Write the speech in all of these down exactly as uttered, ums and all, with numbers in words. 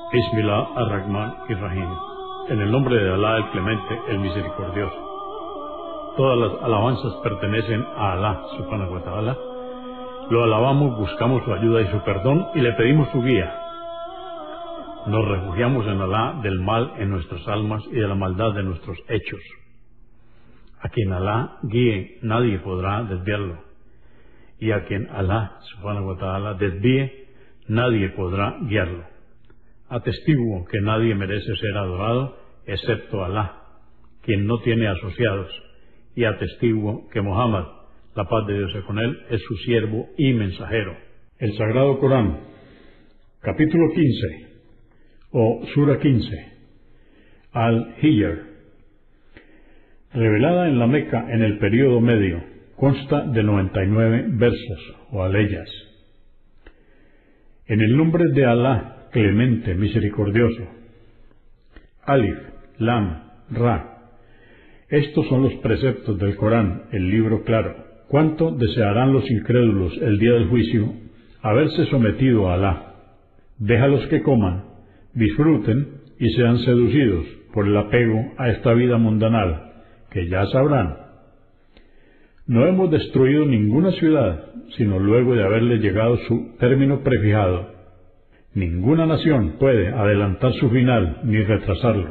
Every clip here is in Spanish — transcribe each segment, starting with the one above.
Bismillah ar-Rahman ir-Rahim. En el nombre de Alá el Clemente, el Misericordioso. Todas las alabanzas pertenecen a Alá, subhanahu wa ta'ala. Lo alabamos, buscamos su ayuda y su perdón y le pedimos su guía. Nos refugiamos en Alá del mal en nuestras almas y de la maldad de nuestros hechos. A quien Alá guíe, nadie podrá desviarlo. Y a quien Alá, subhanahu wa ta'ala, desvíe, nadie podrá guiarlo. Atestiguo que nadie merece ser adorado excepto Alá, quien no tiene asociados, y atestiguo que Muhammad, la paz de Dios sea con él, es su siervo y mensajero. El Sagrado Corán, capítulo quince, o Sura quince, Al-Hijr, revelada en la Meca en el período medio, consta de noventa y nueve versos o aleyas. En el nombre de Alá, Clemente, Misericordioso. Alif, Lam, Ra. Estos son los preceptos del Corán, el libro claro. ¿Cuánto desearán los incrédulos el día del juicio haberse sometido a Alá? Déjalos que coman, disfruten y sean seducidos por el apego a esta vida mundanal, que ya sabrán. No hemos destruido ninguna ciudad, sino luego de haberle llegado su término prefijado. Ninguna nación puede adelantar su final ni retrasarlo.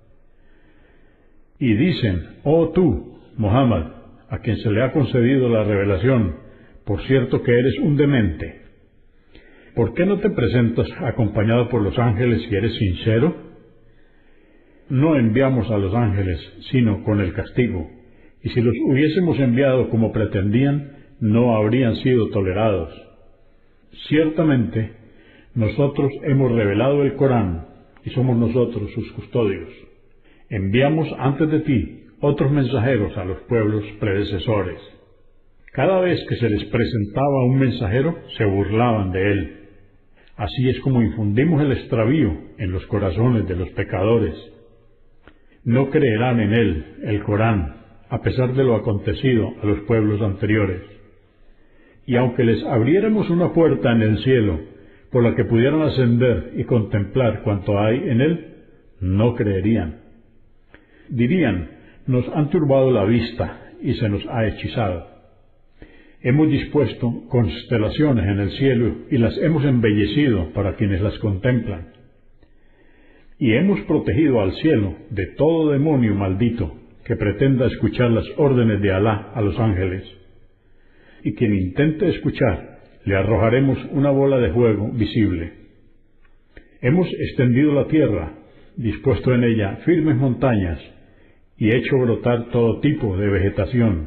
Y dicen, oh tú, Muhammad, a quien se le ha concedido la revelación, por cierto que eres un demente. ¿Por qué no te presentas acompañado por los ángeles si eres sincero? No enviamos a los ángeles, sino con el castigo, y si los hubiésemos enviado como pretendían, no habrían sido tolerados. Ciertamente, nosotros hemos revelado el Corán, y somos nosotros sus custodios. Enviamos antes de ti otros mensajeros a los pueblos predecesores. Cada vez que se les presentaba un mensajero, se burlaban de él. Así es como infundimos el extravío en los corazones de los pecadores. No creerán en él, el Corán, a pesar de lo acontecido a los pueblos anteriores. Y aunque les abriéramos una puerta en el cielo, por la que pudieran ascender y contemplar cuanto hay en él, no creerían. Dirían, nos han turbado la vista y se nos ha hechizado. Hemos dispuesto constelaciones en el cielo y las hemos embellecido para quienes las contemplan. Y hemos protegido al cielo de todo demonio maldito que pretenda escuchar las órdenes de Alá a los ángeles. Y quien intente escuchar, le arrojaremos una bola de fuego visible. Hemos extendido la tierra, dispuesto en ella firmes montañas, y hecho brotar todo tipo de vegetación.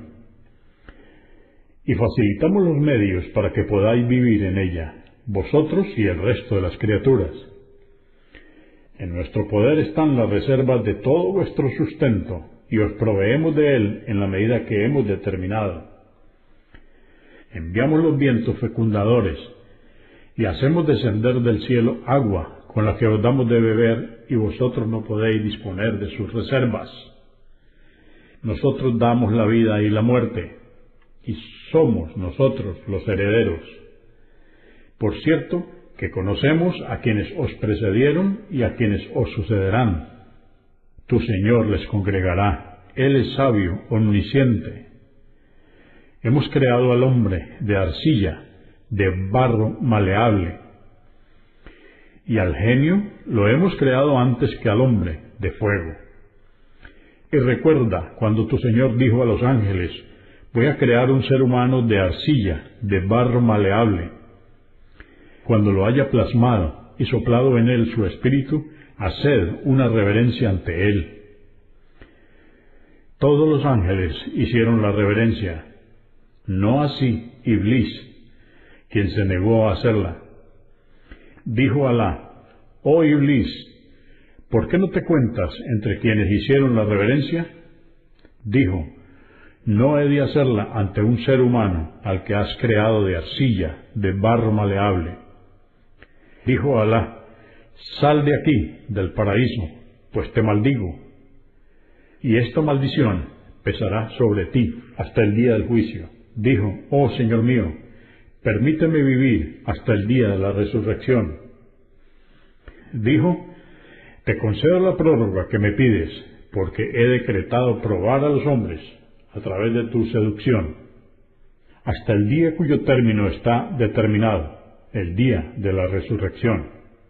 Y facilitamos los medios para que podáis vivir en ella, vosotros y el resto de las criaturas. En nuestro poder están las reservas de todo vuestro sustento, y os proveemos de él en la medida que hemos determinado. Enviamos los vientos fecundadores y hacemos descender del cielo agua con la que os damos de beber y vosotros no podéis disponer de sus reservas. Nosotros damos la vida y la muerte y somos nosotros los herederos. Por cierto que conocemos a quienes os precedieron y a quienes os sucederán. Tu Señor les congregará, Él es sabio, omnisciente. Hemos creado al hombre de arcilla, de barro maleable, y al genio lo hemos creado antes que al hombre, de fuego. Y recuerda cuando tu Señor dijo a los ángeles, voy a crear un ser humano de arcilla, de barro maleable. Cuando lo haya plasmado y soplado en él su espíritu, haced una reverencia ante él. Todos los ángeles hicieron la reverencia, no así Iblis, quien se negó a hacerla. Dijo Alá, oh Iblis, ¿por qué no te cuentas entre quienes hicieron la reverencia? Dijo, no he de hacerla ante un ser humano al que has creado de arcilla, de barro maleable. Dijo Alá, sal de aquí, del paraíso, pues te maldigo. Y esta maldición pesará sobre ti hasta el día del juicio. Dijo, oh Señor mío, permíteme vivir hasta el día de la resurrección. Dijo: Te concedo la prórroga que me pides, porque he decretado probar a los hombres, a través de tu seducción, hasta el día cuyo término está determinado, el día de la resurrección.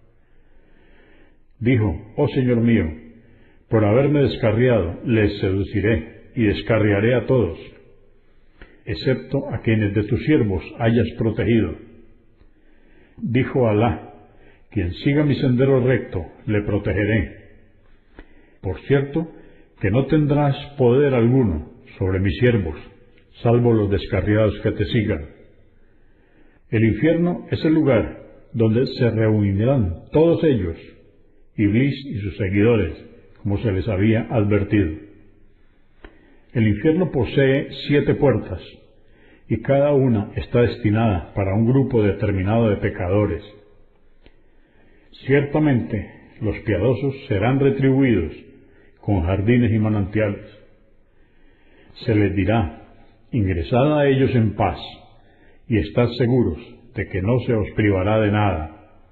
Dijo: Oh Señor mío, por haberme descarriado, les seduciré y descarriaré a todos, excepto a quienes de tus siervos hayas protegido. Dijo Alá: Quien siga mi sendero recto, le protegeré. Por cierto, que no tendrás poder alguno sobre mis siervos, salvo los descarriados que te sigan. El infierno es el lugar donde se reunirán todos ellos, Iblis y sus seguidores, como se les había advertido. El infierno posee siete puertas, y cada una está destinada para un grupo determinado de pecadores. Ciertamente, los piadosos serán retribuidos con jardines y manantiales. Se les dirá: ingresad a ellos en paz, y estad seguros de que no se os privará de nada.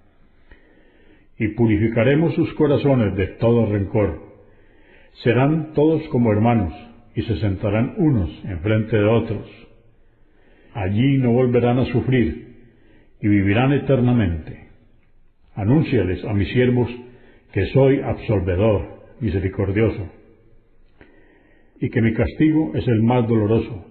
Y purificaremos sus corazones de todo rencor. Serán todos como hermanos, y se sentarán unos enfrente de otros. Allí no volverán a sufrir, y vivirán eternamente. Anúnciales a mis siervos que soy absolvedor, misericordioso, y que mi castigo es el más doloroso.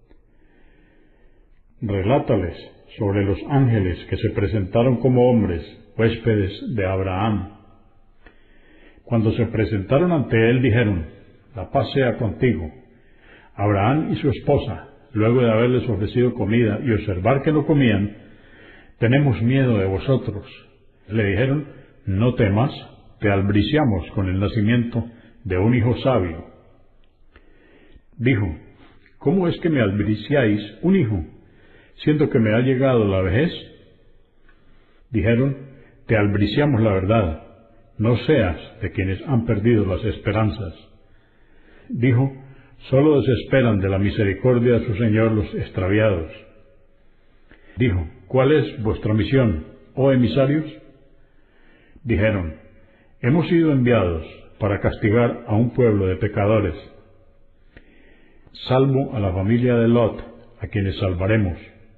Relátales sobre los ángeles que se presentaron como hombres, huéspedes de Abraham. Cuando se presentaron ante él, dijeron: La paz sea contigo. Abraham y su esposa, luego de haberles ofrecido comida y observar que no comían: Tenemos miedo de vosotros. Le dijeron: No temas, te albriciamos con el nacimiento de un hijo sabio. Dijo: ¿Cómo es que me albriciáis un hijo, siendo que me ha llegado la vejez? Dijeron: Te albriciamos la verdad, no seas de quienes han perdido las esperanzas. Dijo: Solo desesperan de la misericordia de su Señor los extraviados. Dijo: ¿Cuál es vuestra misión, oh emisarios? Dijeron: Hemos sido enviados para castigar a un pueblo de pecadores, salvo a la familia de Lot, a quienes salvaremos,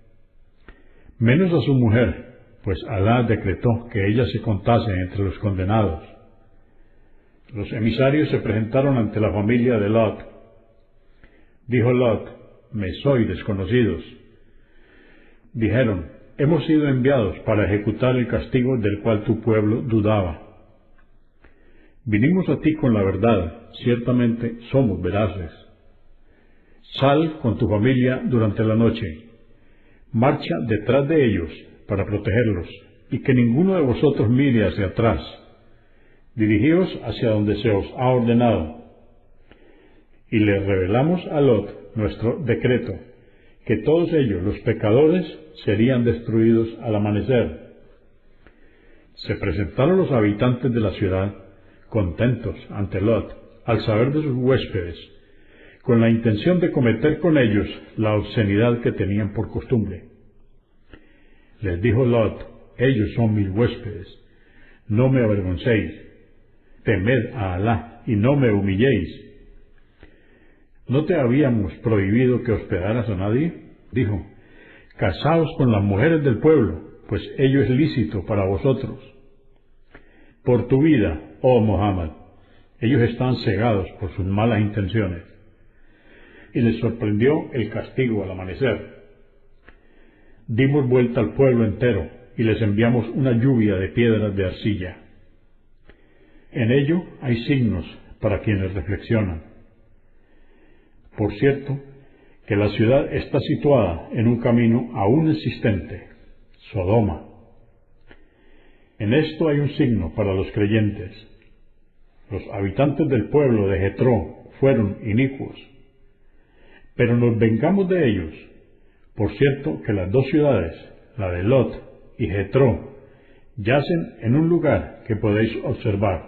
menos a su mujer, pues Alá decretó que ella se contase entre los condenados. Los emisarios se presentaron ante la familia de Lot. Dijo Lot: Me soy desconocidos. Dijeron: Hemos sido enviados para ejecutar el castigo del cual tu pueblo dudaba. Vinimos a ti con la verdad, ciertamente somos veraces. Sal con tu familia durante la noche, marcha detrás de ellos para protegerlos, y que ninguno de vosotros mire hacia atrás. Dirigíos hacia donde se os ha ordenado. Y le revelamos a Lot nuestro decreto, que todos ellos, los pecadores, serían destruidos al amanecer. Se presentaron los habitantes de la ciudad, contentos ante Lot, al saber de sus huéspedes, con la intención de cometer con ellos la obscenidad que tenían por costumbre. Les dijo Lot: Ellos son mis huéspedes, no me avergoncéis, temed a Alá y no me humilléis. ¿No te habíamos prohibido que hospedaras a nadie? Dijo: Casaos con las mujeres del pueblo, pues ello es lícito para vosotros. Por tu vida, oh Muhammad, ellos están cegados por sus malas intenciones. Y les sorprendió el castigo al amanecer. Dimos vuelta al pueblo entero y les enviamos una lluvia de piedras de arcilla. En ello hay signos para quienes reflexionan. Por cierto, que la ciudad está situada en un camino aún existente, Sodoma. En esto hay un signo para los creyentes. Los habitantes del pueblo de Jetró fueron inicuos, pero nos vengamos de ellos. Por cierto que las dos ciudades, la de Lot y Jetró, yacen en un lugar que podéis observar.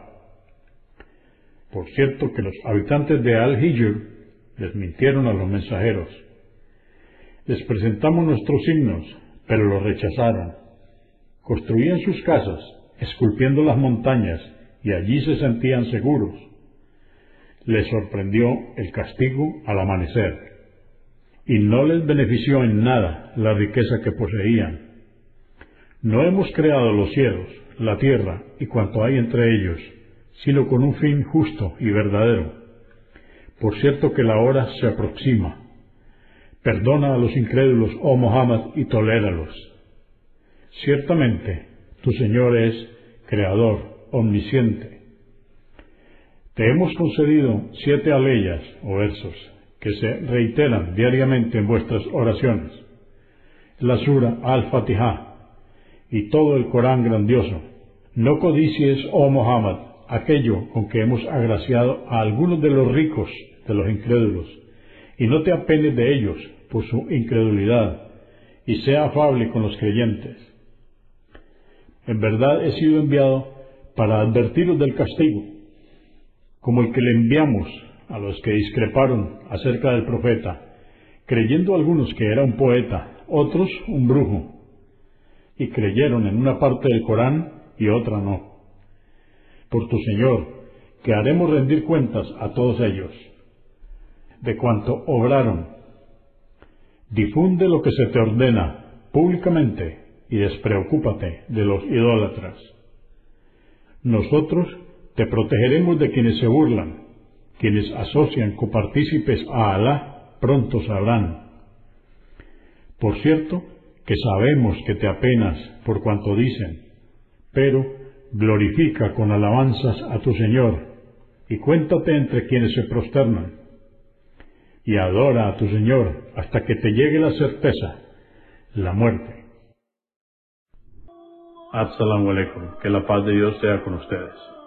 Por cierto que los habitantes de Al-Hijr desmintieron a los mensajeros. Les presentamos nuestros signos, pero los rechazaron. Construían sus casas esculpiendo las montañas, y allí se sentían seguros. Les sorprendió el castigo al amanecer, y no les benefició en nada la riqueza que poseían. No hemos creado los cielos, la tierra y cuanto hay entre ellos, sino con un fin justo y verdadero. Por cierto que la hora se aproxima. Perdona a los incrédulos, oh Muhammad, y toléralos. Ciertamente, tu Señor es Creador, omnisciente. Te hemos concedido siete aleyas o versos que se reiteran diariamente en vuestras oraciones. La sura Al-Fatiha y todo el Corán grandioso. No codicies, oh Muhammad, aquello con que hemos agraciado a algunos de los ricos de los incrédulos, y no te apenes de ellos por su incredulidad, y sea afable con los creyentes. En verdad he sido enviado para advertiros del castigo, como el que le enviamos a los que discreparon acerca del profeta, creyendo algunos que era un poeta, otros un brujo, y creyeron en una parte del Corán y otra no. Por tu Señor, que haremos rendir cuentas a todos ellos, de cuanto obraron. Difunde lo que se te ordena públicamente y despreocúpate de los idólatras. Nosotros te protegeremos de quienes se burlan, quienes asocian copartícipes a Alá, pronto sabrán. Por cierto, que sabemos que te apenas por cuanto dicen, pero glorifica con alabanzas a tu Señor, y cuéntate entre quienes se prosternan, y adora a tu Señor hasta que te llegue la certeza, la muerte. Assalamu alaikum, que la paz de Dios sea con ustedes.